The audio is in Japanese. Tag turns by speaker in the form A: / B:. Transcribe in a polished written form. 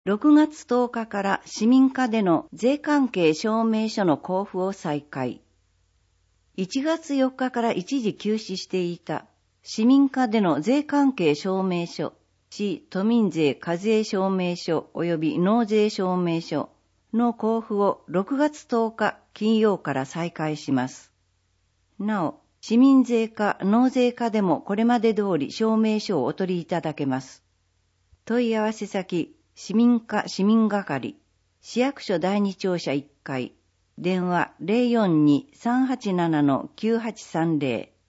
A: 6月10日から市民課での税関係証明書の交付を再開。1月4日から一時休止していた市民課での税関係証明書、市都民税課税証明書及び納税証明書の交付を6月10日金曜から再開します。なお、市民税課、納税課でもこれまで通り証明書をお取りいただけます。問い合わせ先、市民課市民係、市役所第二庁舎1階、電話 042-387-9830